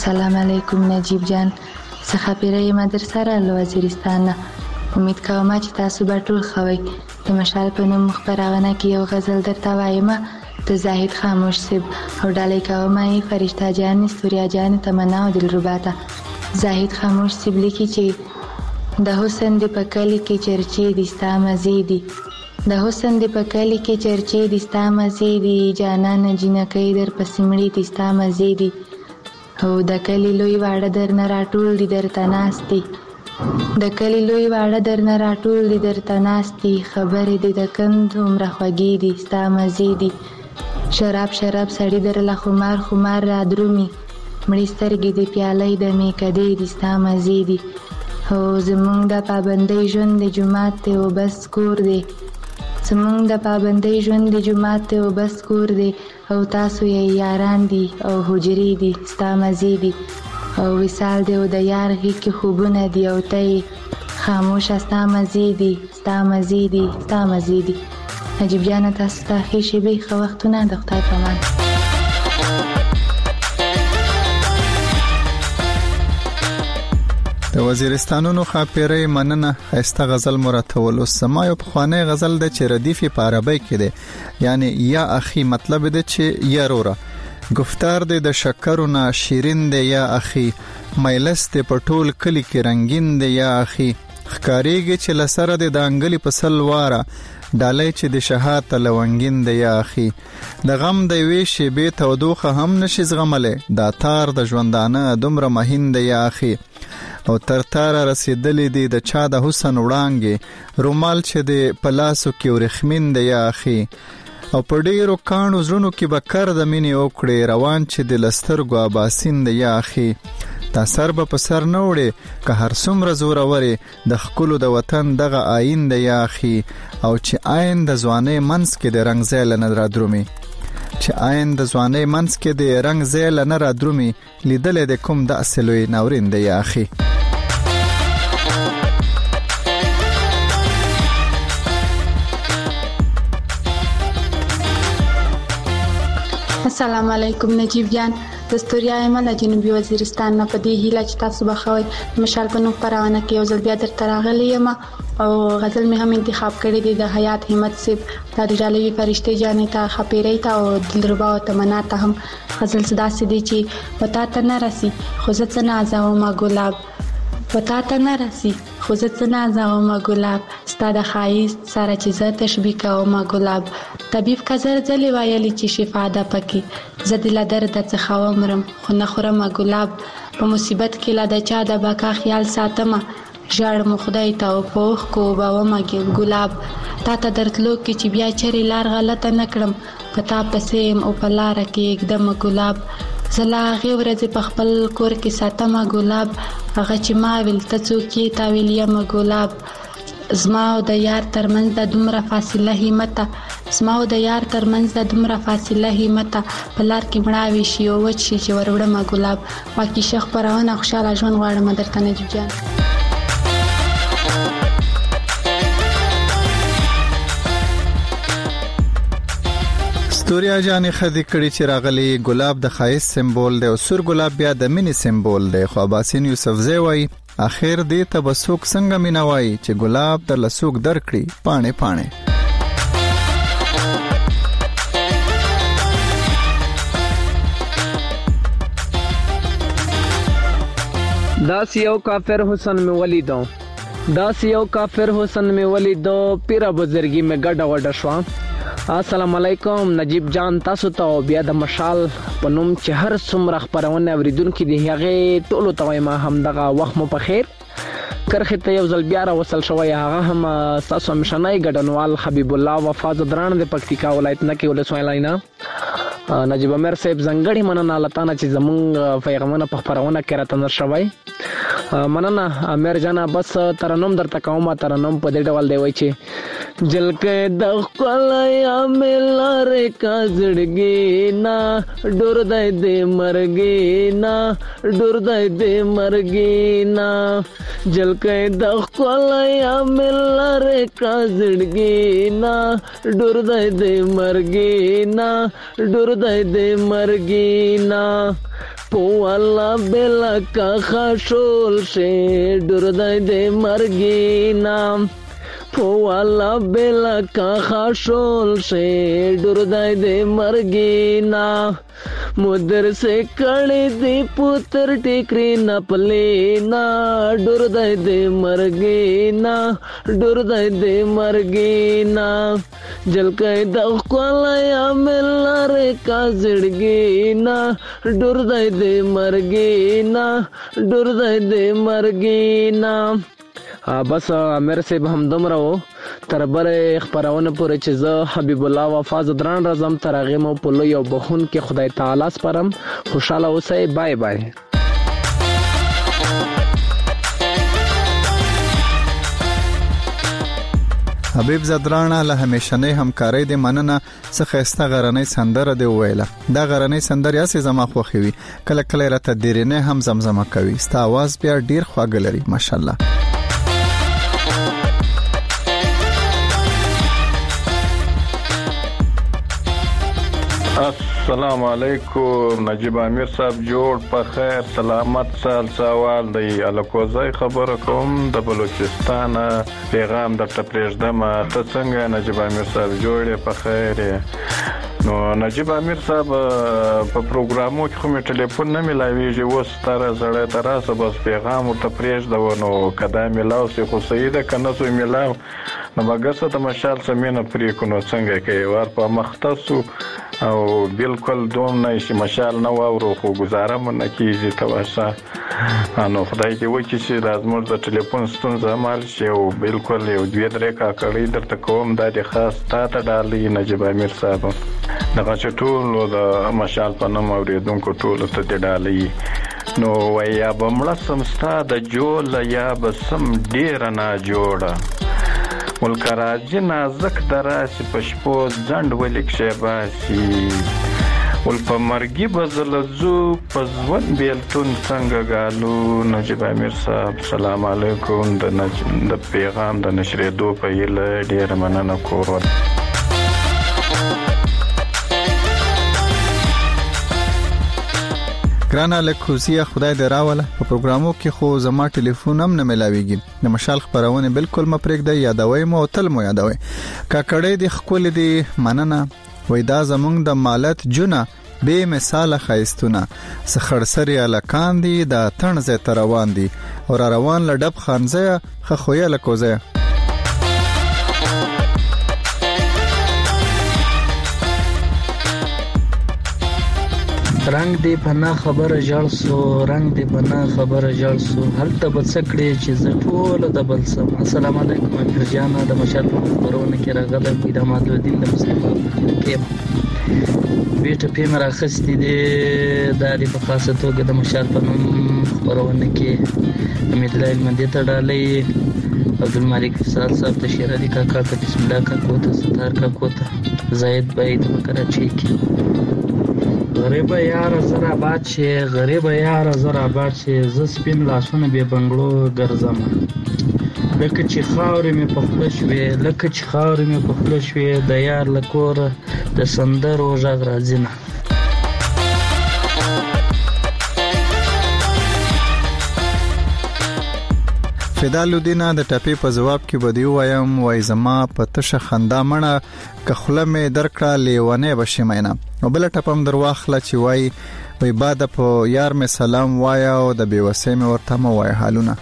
السلام علیکم نجیب جان، څخه پیری مدرسه را له وزیرستان. امید کوم چې تاسو به ټول خوي. د مشال په نوم خبرونه کې یو غزل درته وایم د زاهد خاموش سیب او ډالۍ کوم ای فرشتہ جان استوریا جان تمنا او دلربا ته. زاهد خاموش سیب لیکي چې د حسن دی په کلی کې چرچې دي ستا مزيدي، د حسن دی په کلی کې چرچې دي ستا مزيدي، جانان جنکې در پسمړې دي ستا مزيدي، او د کلی لوی واړه در نه راټول دي درته ناستي، د کلی لوی واړه در نه راټول دي درته ناستي، خبرې دي د کند عمره خوږې دي ستا مزيدي، شراب شراب سړی در له خمار خمار را درومي، مړې سترګې دي پیالۍ د میکدې دي ستا مزيدي، او زمونږ د پابندۍ ژوند د جومات دی او بس کور دی، زمونږ د پابندۍ ژوند د جومات دی او بس کور دی، او تاسو یې یاران دي او حجرې دي ستا مزيدي، او وصال دی او د یار غېږ کې خوبونه دي او ته یې خاموشه ستا مزيدي ستا مزيدي ستا مزيدي. نجیب جانه تاسو ته ښې شېبې ښه وختونه د خدای په امان. د وزیرستانونو خاپیری مننه خسته غزل مراتول او سما یو پخوانی غزل د چې ردیفي په عربی کې دی، یعنی یا اخی مطلب دی چې یا روره، گفتار دی د شکرونه شیرین دی یا اخی، مایلس دی په ټول کلی کې رنگین دی یا اخی، خکاریږي چې لسره دی د انګلی په سلواره، ډالۍ چې د شهادت لونګین دی یا اخی، د غم د وی شیبې تودوخه هم نشي زغملې، دا تار د ژوندانه دومره مهین دی یا اخی، او تر تاره رسیدلې دی د چا د حسن وړانګې، رومال چې د پلاسو کې ورخمین دی یا اخی، او په ډیرو کانو زړونو کې به کر د مینې وکړې، روان چې د لسترګو اباسین دی یا اخی، تا سر به په سر نه وړې که هر څومره زورورې، د ښکلو د وطن دغه آیین دی یا اخی، او چې آین د ځوانۍ منځ کې د رنګ ځای له نه رادرومي، چې آین د ځوانۍ منځ کې د رنګ ځای له نه رادرومي، لیدلی د کوم داسې لوی ناورین دی یا اخی. السلام علیکم نجیب جان، دستوریا ایمه د جنوبي وزیرستان نه په دې هیله چې تاسو به خوي. مشال په نوم خبرونه کې یو ځل بیا درته راغلی یم او غزل مې هم انتخاب کړی دی د حیات همت صاحب، د ډالوي فرشتې جانې ته خپيري ته او دلربا او تمنا ته هم غزل صدا سي دي چې وتا ته نه راسي خو زه څه نازو ما ګلاب، وتا ته نه راسي خو زه څه نازو ما ګلاب، ستا د ښایست سره چې زه تشبیه کوم ما ګلاب، طبيب کزر ځلې ویلي چې شفا ده پکې، زه د لا درد څخه ومرم خو نه خورم ګلاب، په مصیبت کې لا د چا د بقا خیال ساتم، ژړم خدای ته او پوخ کو به وم ګلاب، تا ته درتلو کې چې بیا چرې لار غلطه نکړم، پتا پسې او په لار کې एकदम ګلاب، زلا غي ورځ په خپل کور کې ساتم ګلاب، هغه چې ما ویل ته څوک یې تا ویل یم ګلاب، زما او د یار ترمنځ د دومره فاصله همته، زما او د یار ترمنځ د دومره فاصله همته، په لار کې مړاوي شي او وچ شي چې وروړم ګلاب. باقي شیخ پرونه خوشاله ژوند غواړم درته نجیب جان. ستوریا جانې خدي کړي چې راغلي ګلاب د خایس سمبول دی او سور ګلاب بیا د مینې سمبول دی، خو اباسین یوسف زی وای اخر دې ته بسوک څنګه مینوي چې ګلاب در لسوک درکړي پانه پانه. داس یو کافر حسن می ولیدو داس یو کافر حسن می ولیدو پیرا بزرگی می ګډه وډه شو. السلام علیکم نجیب جان، تاسو ته بیا د مشال په نوم چې هر څومره خبرونه اوریدونکو دي هغه ټولو ته ما هم دغه وخت مو په خیر کرخه ته یو ځل بیا را وصل شوی، هغه هم تاسو مشنای ګډنوال حبیب الله وفاز دران د پکتیکا ولایت نه کې ولسوالۍ لاینا نجیب امیر صاحب زنګړی مننه لتانه چې زمونږ پیغامونه په خبرونه کې راته نر شوی. مننه امیر جانا، بس ترنم درته کومه ترنم په دې ډول دی وای چې جلکه د خلیا ملاره کا زړګي نا ډور دای دې مرګي نا ډور دای دې مرګي نا جلکه د خلیا ملاره کا زړګي نا ډور دای دې مرګي نا ډور دای دې مرګي نا پوالا بلا کا خاشول شه ډور دای دې مرګی نام پوالا بلا کا خاشول شه ډور دای دې مرګی نام مدر سے کړي دی پوتر ټیکری نه پلې نا ډور دای دې مرګی نا ډور دای دې مرګی نا جلکای د خپلیا ملار کا زړګی نا ډور دای دې مرګی نا ډور دای دې مرګی نا بس امیر صاحب هم دومره وو تر بره خبرونه پورې چې زه حبیب الله وفاز دران رزم تر هغه مو په لوی او بخون کې خدای تعالی سپارم خوشاله اوسئ بای بای حبیب زدرانه له همیشنۍ همکارۍ د مننه څخه استه غرنۍ سندره دی ویله دا غرنۍ سندره یاسې زما خوخوي کله کله راته دیرینه هم زمزمه کوي ستا आवाज بیا ډیر خواږه لري ماشاءالله السلام علیکم نجیب امیر صاحب جوړ په خیر سلامت سال سوال دی الکوزای خبر کوم د بلوچستان پیغام د تپریږدم ته څنګه نجیب امیر صاحب جوړ په خیر نو نجیب امیر صاحب په پروګرامو کې کوم ټلیفون نه ملایويږي وس تر زړه تراسه بس پیغام ته پریږدو نو کدا ملاو سي خو سیده کنه سو ملاو نو بغسه د مشال سمینه پرې کو نو څنګه کې ور په مختصو او بالکل دوم نه شي مشال نه وورو خو گزاره مون کیږي تواسه نو خدای دې وکړي چې د ازمر د ټلیفون ستونزه مال شي او بالکل یو دوی درې کا کړی درته کوم د خاص تا ته ډالې نجیب امیر صاحب دغه چټول د مشال په نوم اوریدونکو ټول ته ډالې نو ویا بمړه سمستا د جول یا بسم ډیر نه جوړه ولکراج نازک دراس پشپو ځند ولیک شباسي ول په مرګي بزلزو پزون بیلتون څنګه غالو نجیب امیر صاحب سلام علیکم د د پیغام د نشریدو په یله ډیر مننه کوم ګرانه لکوزیه خدای دې راوله په پروګرامو کې خو زما ټلیفون هم نه ملاويږي د مشال خبرونه بالکل مپرېګ دی یادوي مو تل مو یادوي کاکړې دې خپل دې مننه وای دا زمونږ د مالت جونه به مثال خایستونه سخړسری الکان دي د تنځ تر روان دي او روان لډب خانزه خخویا لکوزه رنگ دی پنا خبره جړ سو رنگ دی پنا خبره جړ سو هلته بڅکړې چې ز ټول د بل سم السلام علیکم امیر جان د مشال په خبرونه کې راغله د داماد الدین د مسلمان کې بیٹه پیم راخستی دی د دې په خاصه توګه د مشال په خبرونه کې امید لایل مندې ته ډالې عبد الملک فصال صاحب ته شیر علي کاکا ته بسم الله کاکا ته ستار کاکا ته زاید بای ته کراچي کې غریب یار زرا باد شه غریب یار زرا باد شه ز سپین لاسونه به بنگلو ګرځم لکه چې خاورې مې په خپل شوې لکه چې خاورې مې په خپل شوې د یار لکور د سندرو ژغ راځي نه فدال الدین د ټاپی په جواب کې بدی وایم وای زما په تشه خندا مړه کخله مې درکړه لیونه بشي مینه او بل ټپم درواخله چې وای وای بعد په یار مې سلام وای او د بیوسې مې ورته مو وای حالونه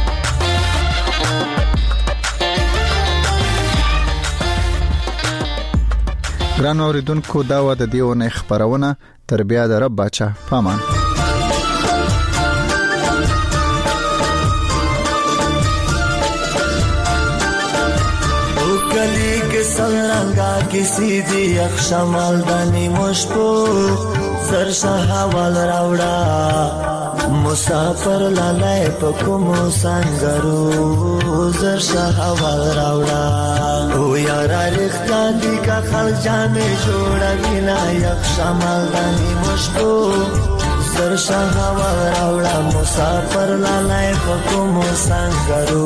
ګران اوریدونکو دا و د دیونه خبرونه تر بیا د رب بچا پامان गली के संरंगा किसी दी अक्षमल दनी मुश्पो सरसा हवाल रावड़ा मुसाफर लालाय पकुमो संगरू सरसा हवाल रावड़ा ओ यारा रिख्ता दी का खल जामे जोड़ा बिना अक्षमल दनी मुश्पो सरसा हवाल रावड़ा मुसाफर लालाय पकुमो संगरू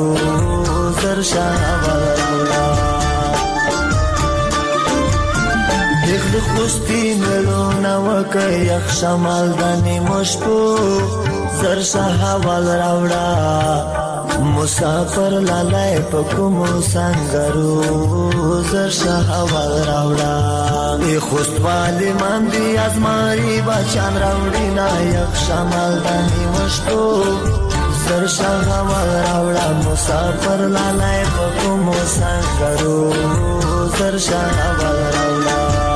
सरसा हवाल रावड़ा یخ د خوستی ملونه وکه یخ شمال د نیمو شپو زر شهوال راوړه مسافر لالای په کومو سنگرو زر شهوال راوړه ای خوستوالی من دی ازماری بچان راوړي نه یخ شمال د نیمو شپو زر شهوال راوړه مسافر لالای په کومو سنگرو زر شهوال راوړه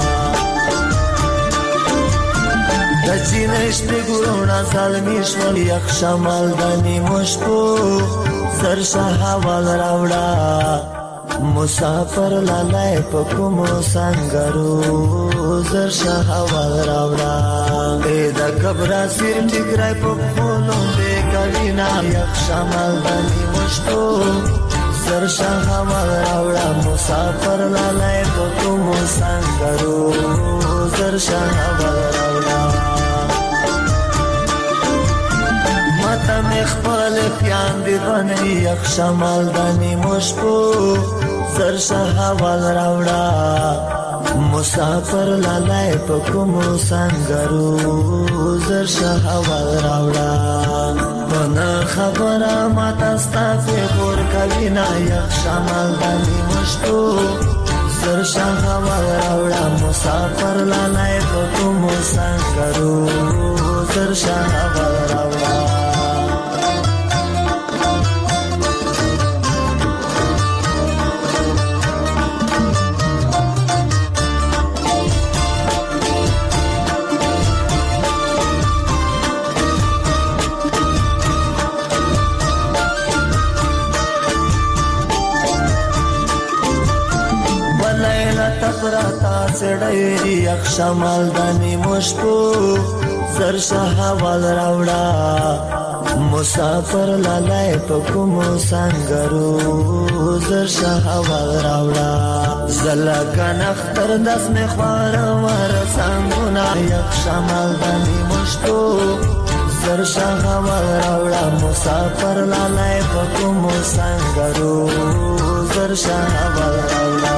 دچینش په ګورونا سالمی شول یخ شمال د نیمو شپو زر شهوال راوړه مسافر لالای په کومو سنگرو زر شهوال راوړه ای د کبرا سیر ټیکرای په خولو دې کلینا یخ شمال د نیمو شپو زر شهوال راوړه مسافر لالای په کومو سنگرو زر شهوال راوړه ماته مخبل پیان دی بنی یخ شمال د نیمو شپو زر شهوال راوړه مسافر لالای په کومو سنگرو زر شهوال راوړه بنا خبره ماته ستا فکر کوي نه یخ شمال د نیمو شپو زر شهوال راوړه مسافر لالای په کومو سنگرو زر شهوال راوړه تفراتا سړی یخ شمال د نیمو شپو زر شهوال راوړه مسافر لالای په کومو سنگرو زر شهوال راوړه زلګن اختر داس می خوار ور څنګه یخ شمال د نیمو شپو زر شهوال راوړه مسافر لالای په کومو سنگرو زر شهوال راوړه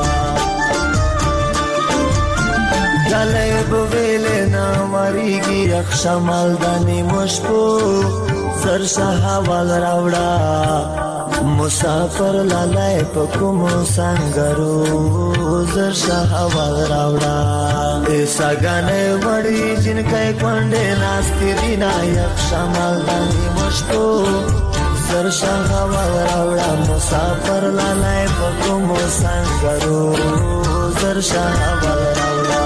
گلے بویلے نا مریگی یخ شمال د نیمو شپو زر شهوال راوړه مسافر لالای په کومو سنگرو زر شهوال راوړه ای ساګانې وړي جن کای کونډه ناشتي دینا یخ شمال د نیمو شپو زر شهوال راوړه مسافر لالای په کومو سنگرو زر شهوال راوړه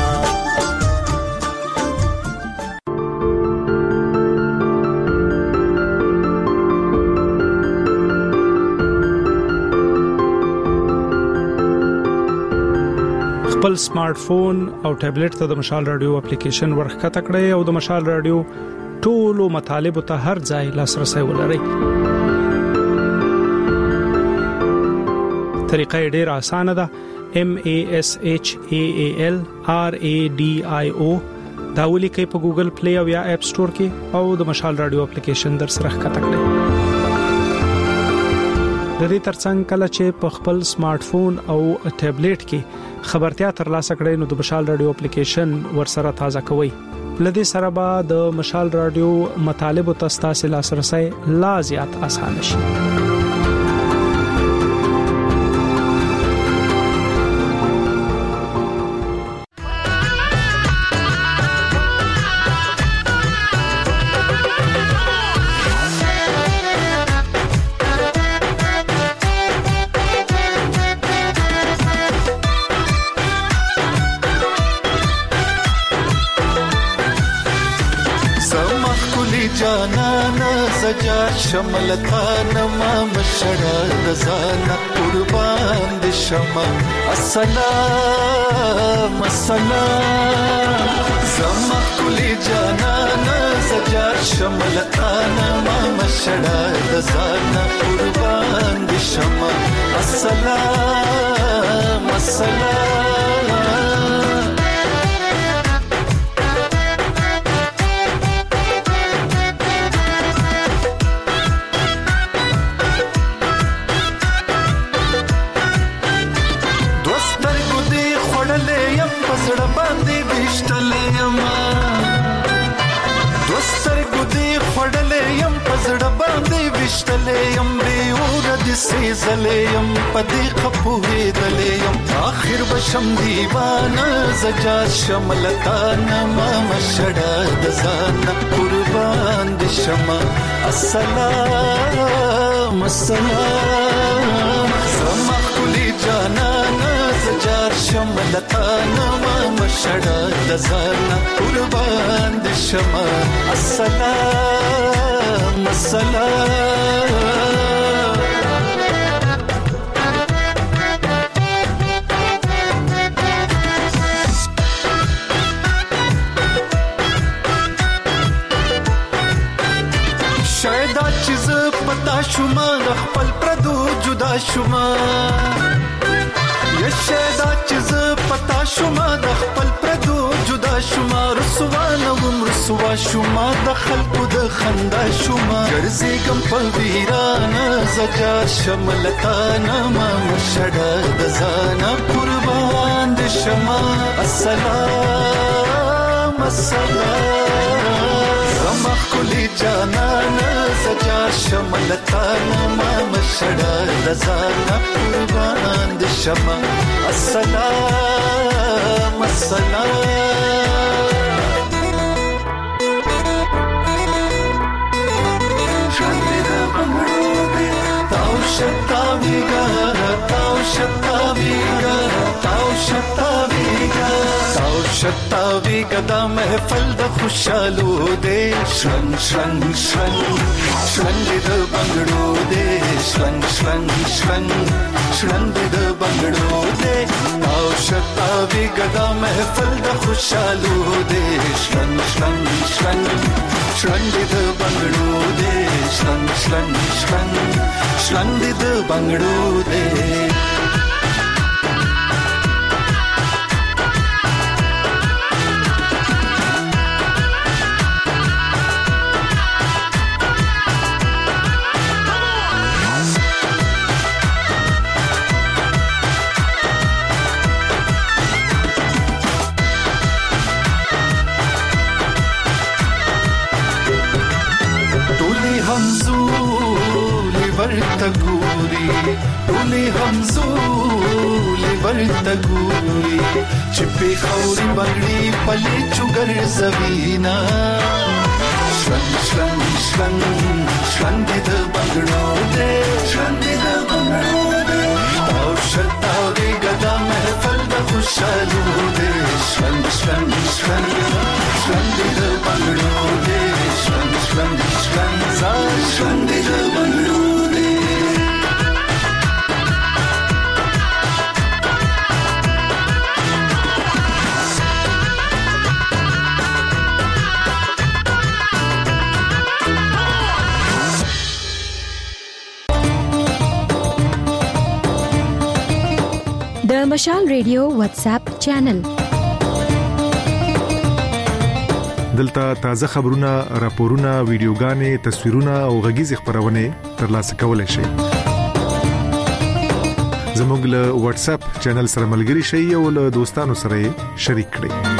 خپل سمارټ فون او ټابلیټ ته د مشال رادیو اپلیکیشن ورخکته کړئ او د مشال رادیو ټولو مطالب ته هر ځای لاسرسي ولرئ. طریقه ډیره اسانه ده. M A S H A A L R A D I O دا ولیکئ په ګوګل پلی او یا اپ سٹور کې او د مشال رادیو اپلیکیشن در سره ښکته کړئ. د دې ترڅنګ کله چې په خپل سمارټ فون او ټابلیټ کې خبرتیا ترلاسه کړئ نو د مشال رادیو اپلیکیشن ورسره تازه کوئ. لدې سره به د مشال رادیو مطالب او تاسو لاسرسي لا زیات آسان شي. شملتانا ما مشڑا رزانا قربان دی شما السلام السلام زما کلی جانانا سجاد شملتانا ما مشڑا رزانا قربان دی شما السلام السلام غشتلې يم به اور د سيزلې يم پدې خپوهې دلې يم اخر بشم دیوانه زجا شملتان ما مشړه د ځان قربان د شمع السلام السلام زما کلی جانان زجا شملتان ما مشړه د ځان قربان د شمع السلام السلام شاید چیز پتا شوما خپل پردو جدا شوما یا شاید چیز پتا شوما خپل پردو جدا شوما رسوا نوم رسوا شوما د خلقو د خندا شوما ګرځي کم په ویرانه زجا شملتانه ما مشړه د ځان قربان د شمع السلام السلام زما کلی جانان زجا شملتانه ما مشړه د ځان قربان د شمع السلام السلام شتاویگا تاو شتاویگا تاو شتاویگا تاو شتاویگا دا محفل د خوشالو دے شرنگ شرنگ شرنگ شرنگ د بنگړو دے شرنگ شرنگ شرنگ شرنگ د بنگړو دے تاو شتاویگا دا محفل د خوشالو دے شرنگ شرنگ شرنگ شرنگ د بنگړو دے شرنگ شرنگ شرنگ شرنگ د بنگړو دے ورتګوري ټولې همزولې ورتګوري چې په خوري باندې پلي چوغر زوینا شرنګ شرنګ شرنګ شرنګ د بنگړو دې شرنګ د بنگړو دې او شتاو دې ګدا محفل د خوشالو دې شرنګ شرنګ شرنګ شرنګ د بنگړو دې شرنګ شرنګ شرنګ شرنګ د بنگړو د مشال ریډیو واتس اپ چینل دلته تازه خبرونه، راپورونه، ویډیوګانې، تصویرونه او غږیز خبرونه ترلاسه کولای شئ. زموږ له واتس اپ چینل سره ملګري شئ او له دوستانو سره شریک کړئ.